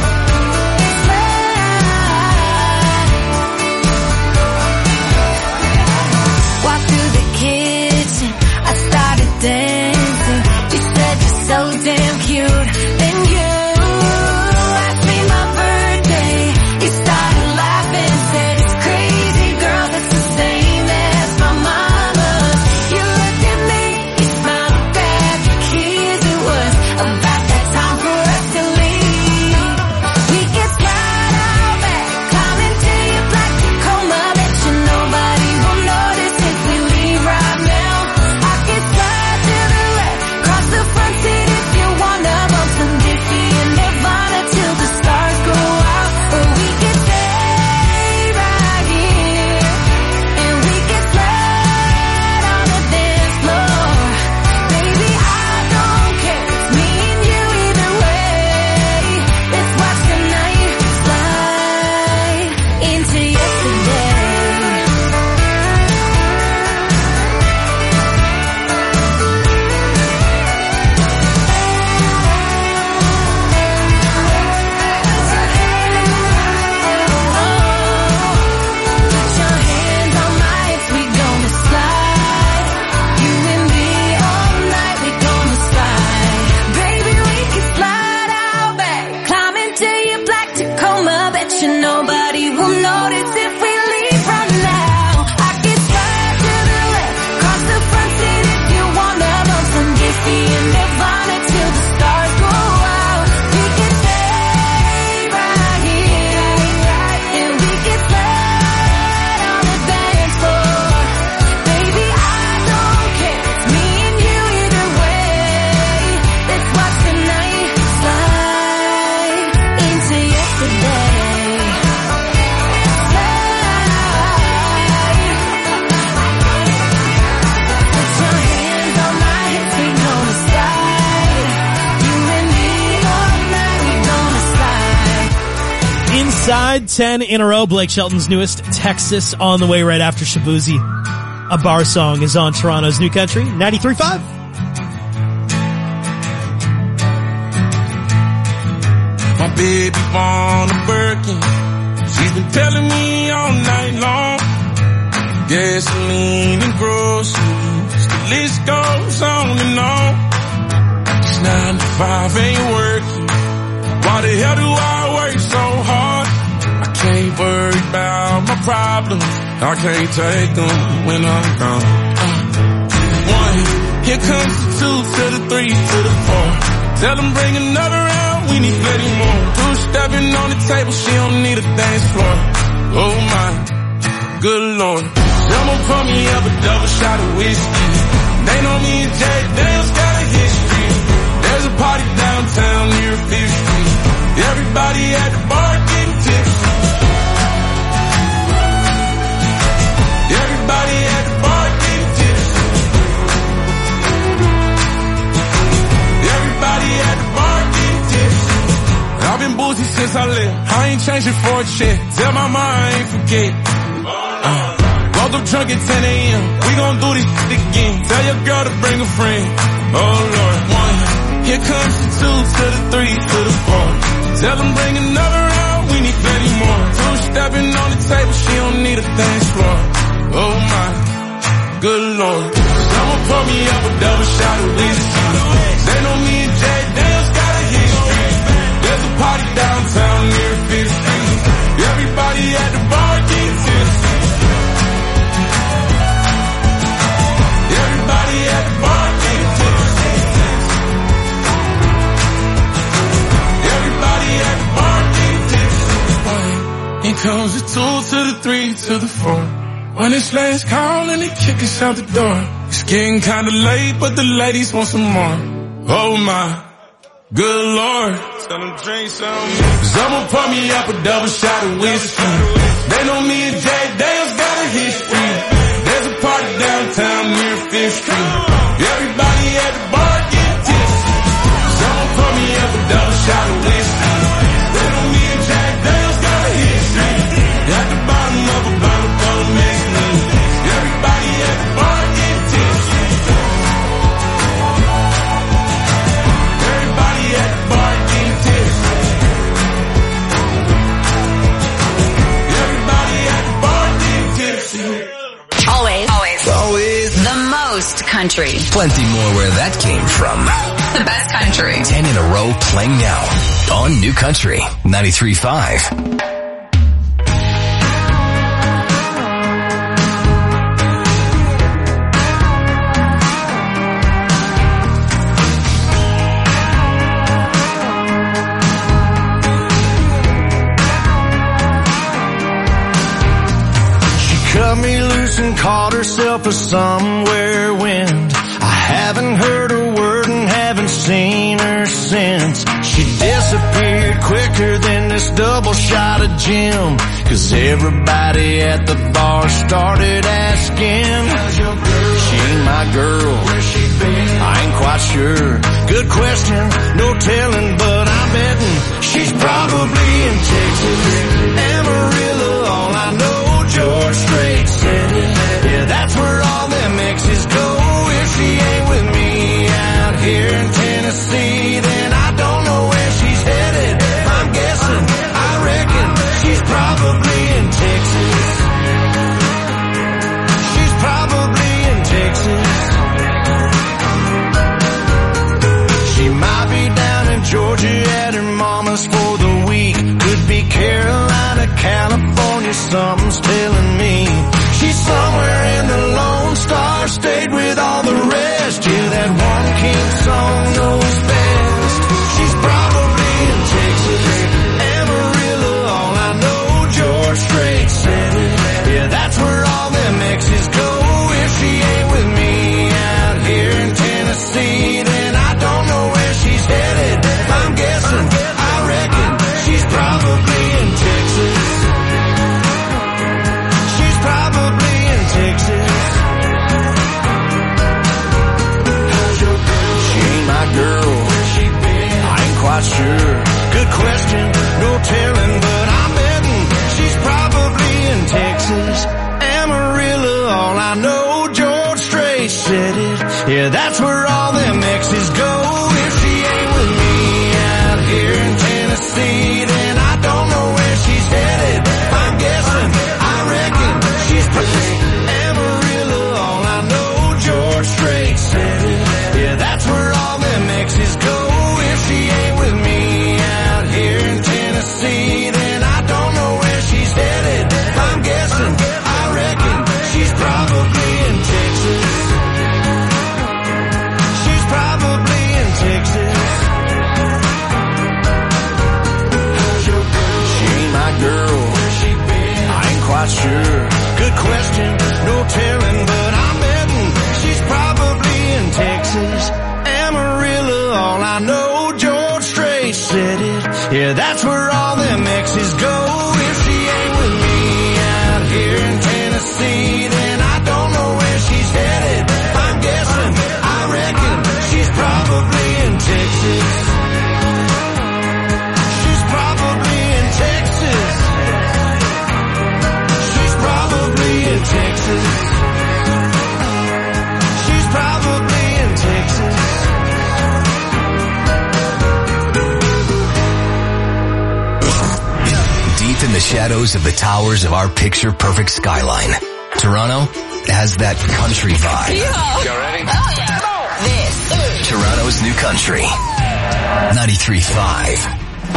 Walk through the kitchen, I started dancing. You said you're so damn cute. Then you asked me my birthday. You started laughing, said it's crazy, girl, that's the same as my mama's. You looked at me, you smiled, grabbed your keys. It was about that time for us to leave. We can slide out back, climb into your black Tacoma. Bet you nobody will notice if we leave right now. I can slide to the left, cross the front seat if you wanna. Bump some Dixie and Nirvana till the stars go out. Or we can stay right here, and we can slide on the dance floor. Baby, I don't care, it's me and you either way. Let's watch the night slide into yesterday. Put your hands on my hips, we gonna slide. You and me all night, we gonna slide. Baby, we can slide out back, climb into your black Tacoma. Bet you nobody will notice if we leave right now. I can slide to the left, cross the front seat if you wanna. Bump some Dixie and Nirvana till the stars go out. We can stay right here, and we can slide on the dance floor. Baby, I don't care, it's me and you either way. Let's watch the night slide into yesterday. Put your hands on my hips, we gonna slide. You and me all night, we gonna slide. Inside 10 in a row, Blake Shelton's newest, Texas, on the way right after Shabuzi. A Bar Song is on Toronto's New Country, 93.5. My baby want a Birkin. She's been telling me all night long. Gasoline and groceries, the list goes on and on. This 9 to 5 ain't working. Why the hell do I work so hard? I can't worry about my problems. I can't take them when I'm gone. 1, here comes the 2 to the 3 to the 4. Tell them bring another round, we need plenty more. 2 stepping on the table, she don't need a dance floor. Oh my, good lord. Someone pour me up a double shot of whiskey. They know me and Jay Dale's got a history. There's a party downtown near 5th Street. Everybody at the bar getting tipsy. Everybody at the bar getting tipsy. Everybody at the bar getting tipsy. I've been boozy since I left. I ain't changing for a check. Tell my mama I ain't forget. Go Woke up drunk at 10 a.m. We gon' do this shit again. Tell your girl to bring a friend. Oh Lord, 1. Here comes the 2 to the 3 to the 4. Tell them bring another round. We need plenty more. 2 stepping on the table. She don't need a dance floor. Oh my, good Lord. Someone pour me up a double shot of whiskey. They know me and Jay Daniels got a history. There's a party downtown near 5th Street. Everybody at the bar getting tipsy. Everybody at the bar getting tipsy. Everybody at the bar getting tipsy. Here comes the 2 to the 3 to the 4. When it's last call and they kick us out the door. It's getting kinda late, but the ladies want some more. Oh my, good Lord. Tell them drink some. Someone pour me up a double shot of whiskey. They know me and Jay Daniels got a history. There's a party downtown near 5th Street. Everybody at the bar get tipsy. Someone pour me up a double shot of whiskey. They know me and Jay Daniels got a history. At the bottom of a bottle full of mixing. Everybody at the bar get tipsy. Everybody at the bar get tipsy. Everybody at the bar get tipsy. Always. Always. The most country. Plenty more where that came from. The best country. 10 in a row playing now on New Country 93.5. Cut me loose and caught herself a somewhere wind. I haven't heard a word and haven't seen her since. She disappeared quicker than this double shot of gin. 'Cause everybody at the bar started asking, how's your girl? She ain't my girl. Where's she been? I ain't quite sure. Good question, no telling, but I'm betting she's probably in Texas. Amarillo, all I know, George Strait said it. Yeah, that's where all them exes go. If she ain't with me out here in Tennessee, then I don't know where she's headed. I'm guessing, I reckon she's probably in Texas. She's probably in Texas. She might be down in Georgia at her mama's for the week. Could be Carolina, California, something's telling me. She's somewhere in the Lone Star State with all the rest. Yeah, that one king song knows best. She's probably in Texas. Amarillo, all I know, George Strait said it. Yeah, that's where all them exes go. If she ain't with me out here in Tennessee, then I don't know where she's headed. I'm guessing, I reckon she's probably in Texas. She's probably in Texas. She ain't my girl. I ain't quite sure. Good question, no telling, but I'm betting she's probably in Texas. Amarillo, all I know, George Strait said it. Yeah, that's where all them exes go. If she ain't with me out here in Tennessee, then I don't know where she's headed. I'm guessing, I reckon she's Amarillo, all I know, George Strait said it. Yeah, that's where all them exes go. If she ain't with me out here in Tennessee, then I don't know where she's headed. I'm guessing, I reckon she's probably in Texas. She's probably in Texas. She ain't my girl. I ain't quite sure. Good question, no telling, but I'm betting she's probably in Texas. Amarillo, all I know, George Strait said it. Yeah, that's where all them exes go. If she ain't with me out here in Tennessee, then I don't know where she's headed. I'm guessing, I reckon she's probably in Texas. She's probably in Texas. She's probably in Texas. shadows of the towers of our picture-perfect skyline, Toronto has that country vibe. Yeehaw. You ready? Oh, yeah. Come on. This is Toronto's New Country, 93.5.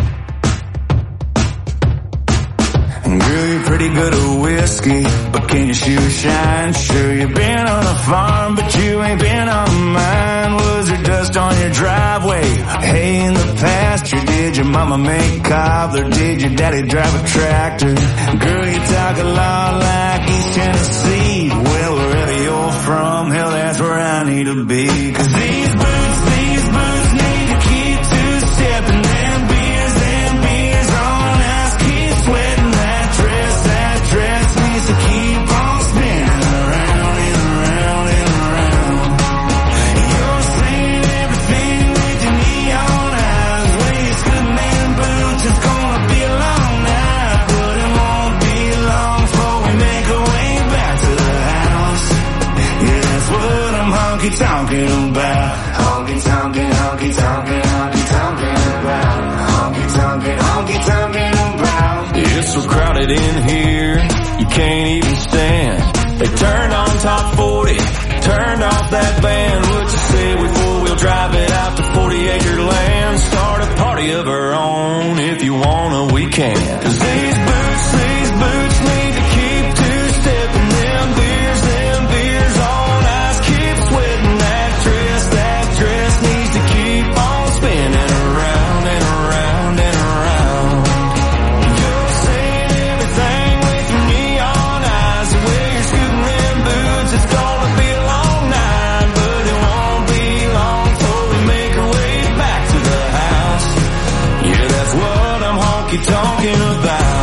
Girl, you're pretty good at whiskey, but can your shoes shine? Sure, you've been on a farm, but you ain't been on mine. Was there dust on your driveway? Hay in the pasture? Did your mama make cobbler? Did your daddy drive a tractor? Girl, you talk a lot like East Tennessee. Well, wherever you're from, hell, that's where I need to be. 'Cause these boots need to keep two-stepping. Them beers on us keep sweating. That dress needs to keep on spinning around and around and around. You're saying everything with your neon eyes. Way you're scooting them boots, it's gonna be a long night, but it won't be long before we make our way back to the house. Yeah, that's what I'm honky-tonking about. Honky-tonking, honky-tonking, honky-tonking about. Honky-tonking, honky-tonking about. It's so crowded in here, you can't even stand. They turned on top 40, turned off that band. What you say we four-wheel drive it out to 40-acre land? Start a party of our own, if you wanna, we can. 'Cause these boots need to keep two-stepping. Them beers on ice keep sweating. That dress needs to keep on spinning around and around and around. You're saying everything with your neon eyes. The way you're scooting them boots, it's gonna be a long night, but it won't be long before we make our way back to the house. Yeah, that's what I'm honky-tonking about.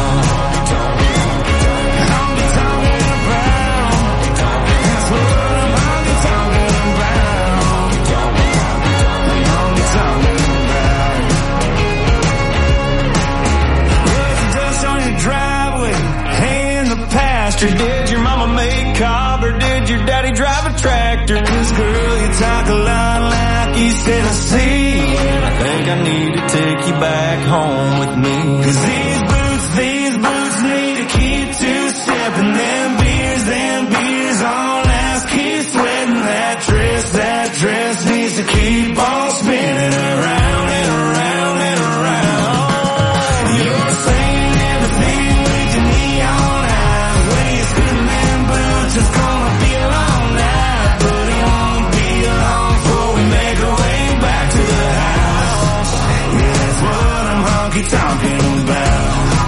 Did your mama make cob or did your daddy drive a tractor? 'Cause girl, you talk a lot like East Tennessee, and I think I need to take you back home with me. 'Cause these boots need to keep two-stepping. Them beers on ice keep sweating. That dress needs to keep on spinning around and around and around. You're saying everything with your neon eyes. When you're scooting them boots, it's gonna be a long night, but it won't be long before we make our way back to the house. Yeah, that's what I'm honky-tonking about.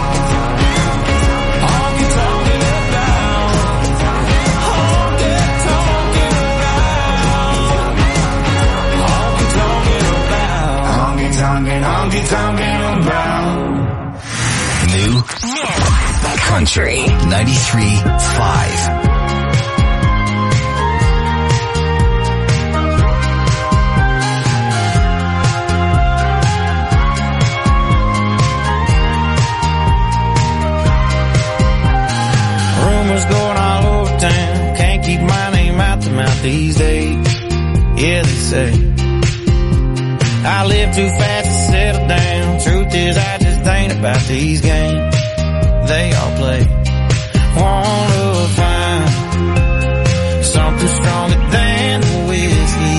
Honky-tonking about. Honky-tonking about. Honky-tonking about. Honky-tonking, honky-tonking about. New Country, 93.5. Rumors going all over town, can't keep my name out the mouth these days. Yeah, they say I live too fast to settle down. Truth is, I just ain't about these games they all play. Wanna find something stronger than the whiskey.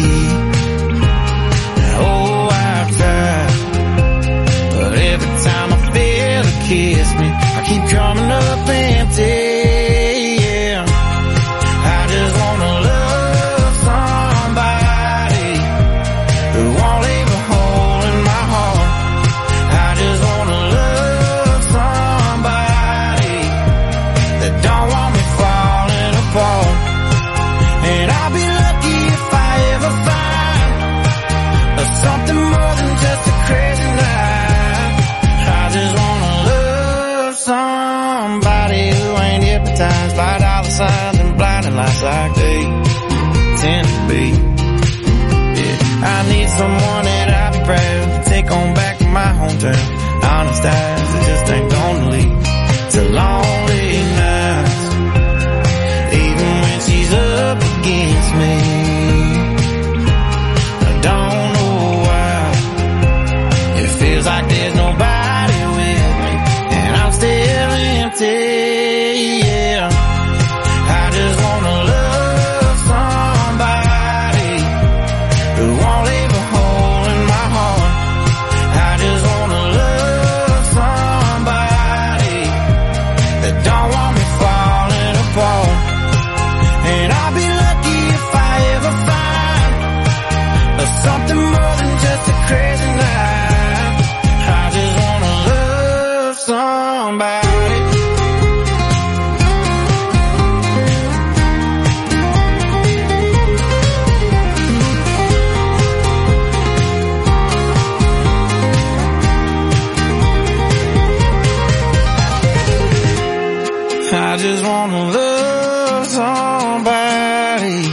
Oh, I've tried, but every time I feel it kiss me, I keep coming up empty. Yeah, I just wanna love somebody who won't leave a hole in my heart. I just wanna love somebody that don't want me falling apart. And I'll be lucky if I ever find something more than just a crazy night. I just wanna love somebody who ain't hypnotized by dollar signs and blinding lights like they tend to be. Yeah, I need someone that I'll be proud to take on back to my hometown. Honest eyes that just ain't gonna leave to lonely nights, even when she's up against me. I don't know why it feels like there's nobody with me, and I'm still wanna love somebody.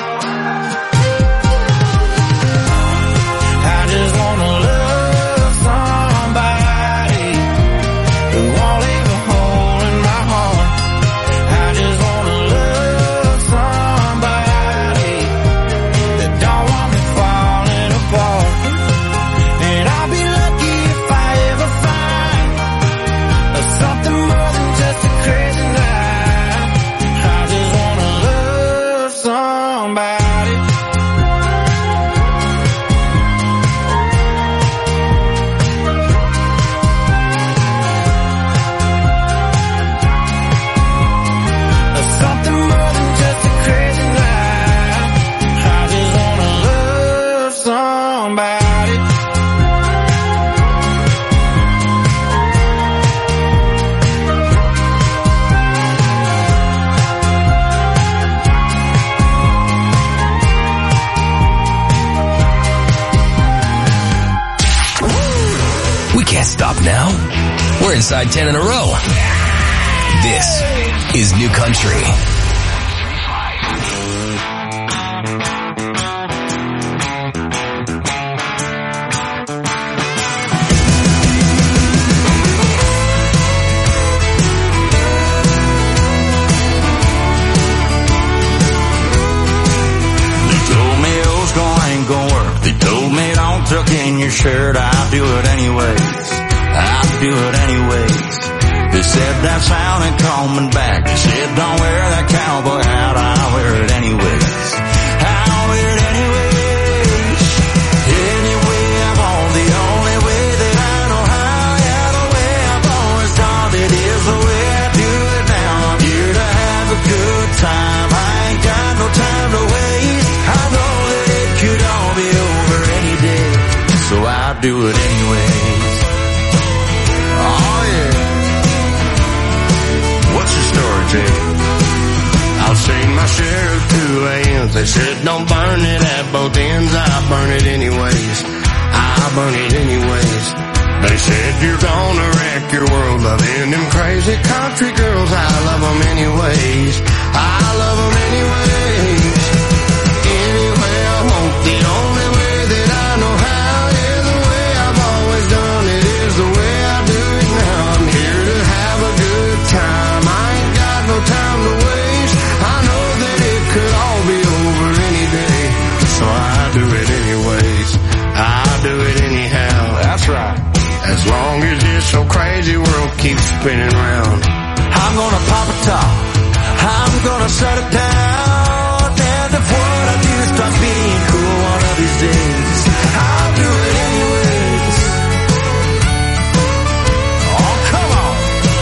I just wanna love somebody who won't leave a hole in my heart. I just wanna love somebody that don't want me falling apart. And I'll be lucky if I ever find something more than just a crazy night. I just wanna love somebody. Something more than just a crazy night. I just wanna love somebody. We can't stop now. We're inside 10 in a row. This is New Country. They told me don't tuck in your shirt, I'll do it anyways. I'll do it anyways. They said that sound ain't coming back. They said don't wear that cowboy hat, I'll wear it anyways. I'll wear it anyways. Anyway I want, the only way that I know how. Yeah, the way I've always done it is the way I do it now. I'm here to have a good time, I ain't got no time to waste. I know that it could all be over any day, so I'll do it anyways. Oh yeah. What's your story, Jay? I've seen my share of 2 a.m.s. They said don't burn it at both ends. I burn it anyways. I burn it anyways. They said you're gonna wreck your world loving them crazy country girls. I love them anyways. I love them anyways. Anyway I want, the only way that I know how. Yeah, the way I've always done it is the way I do it now. I'm here to have a good time, I ain't got no time to waste. I know that it could all be over any day, so I do it anyways. I do it anyhow. That's right. As long as this so crazy world keeps spinning round, I'm gonna pop a top, I'm gonna shut it down. And if what I do starts being cool one of these days, I'll do it anyways. Oh, come on.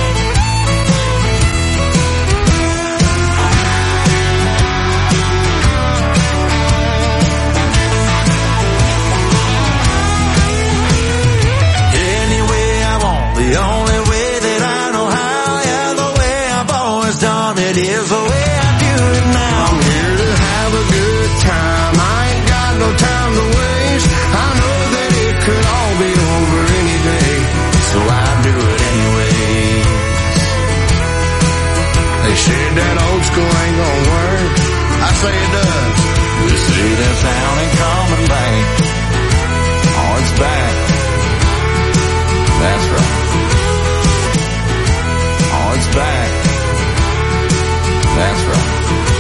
Anyway I want, the only way that I know how. Yeah, the way I've always done it is the way I do it now. I'm here to have a good time, I ain't got no time to waste. I know that it could all be over any day, so I do it anyways. They said that old school ain't gonna work, I say it does. They say that sound ain't coming back. Oh, it's back. That's right. Oh, it's back. That's right.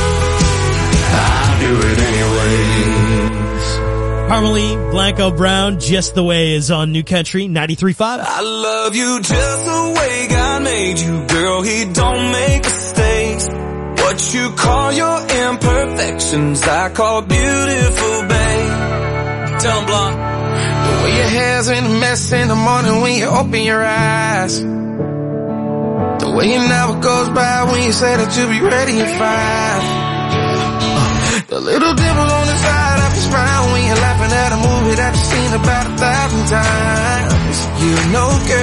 I do it anyways. Harmony, Blanco Brown, Just the Way is on New Country 93.5. I love you just the way God made you, girl. He don't make mistakes. What you call your imperfections, I call beautiful, babe. Tell 'em, Blanc. The way your hair's in a mess in the morning when you open your eyes. The way an hour goes by when you say that you'll be ready at 5. The little dimple on the side of your smile when you're laughing at a movie that you've seen about 1,000 times. You know, girl.